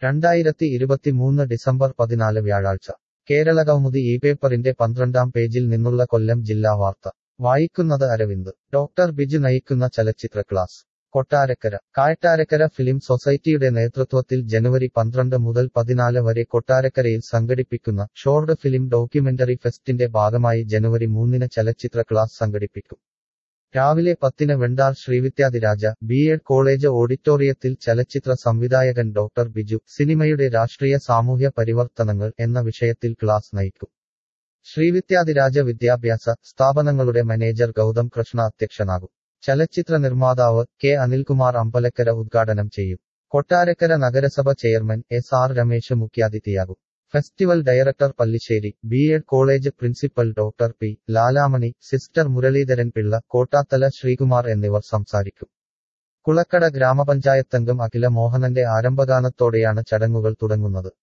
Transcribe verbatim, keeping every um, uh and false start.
രണ്ടായിരത്തി ഇരുപത്തിമൂന്ന് ഡിസംബർ പതിനാല് വ്യാഴാഴ്ച കേരളകൗമുദി ഈ പേപ്പറിന്റെ പന്ത്രണ്ടാം പേജിൽ നിന്നുള്ള കൊല്ലം ജില്ലാ വാർത്ത വായിക്കുന്നത് അരവിന്ദ്. ഡോക്ടർ ബിജു നയിക്കുന്ന ചലച്ചിത്ര ക്ലാസ് കൊട്ടാരക്കര. കായട്ടാരക്കര ഫിലിം സൊസൈറ്റിയുടെ നേതൃത്വത്തിൽ ജനുവരി പന്ത്രണ്ട് മുതൽ പതിനാല് വരെ കൊട്ടാരക്കരയിൽ സംഘടിപ്പിക്കുന്ന ഷോർട്ട് ഫിലിം ഡോക്യുമെന്ററി ഫെസ്റ്റിന്റെ ഭാഗമായി ജനുവരി മൂന്നിന് ചലച്ചിത്ര ക്ലാസ് സംഘടിപ്പിക്കും. രാവിലെ പത്തിന് Vendar Sreevidyadhiraja B Ed college ഓഡിറ്റോറിയത്തിൽ ചലച്ചിത്ര സംവിധായകൻ ഡോക്ടർ ബിജു സിനിമയുടെ രാഷ്ട്രീയ സാമൂഹ്യ പരിവർത്തനങ്ങൾ എന്ന വിഷയത്തിൽ ക്ലാസ് നയിക്കും. ശ്രീവിദ്യാധിരാജ വിദ്യാഭ്യാസ സ്ഥാപനങ്ങളുടെ മാനേജർ ഗൗതം കൃഷ്ണ അധ്യക്ഷനാകും. ചലച്ചിത്ര നിർമ്മാതാവ് കെ അനിൽകുമാർ അമ്പലക്കര ഉദ്ഘാടനം ചെയ്യും. കൊട്ടാരക്കര നഗരസഭ ചെയർമാൻ എസ് ആർ രമേശ് മുഖ്യാതിഥിയാകും. Festival director Pallissery B Ed college principal doctor P Lalamani, sister Muraleedharan Pillai, Kottathala Sreekumar എന്നിവർ സംസാരിക്കും. കുളക്കട ഗ്രാമപഞ്ചായത്തംഗം അഖില മോഹനന്റെ ആരംഭഗാനത്തോടെയാണ് ചടങ്ങുകൾ തുടങ്ങുന്നത്.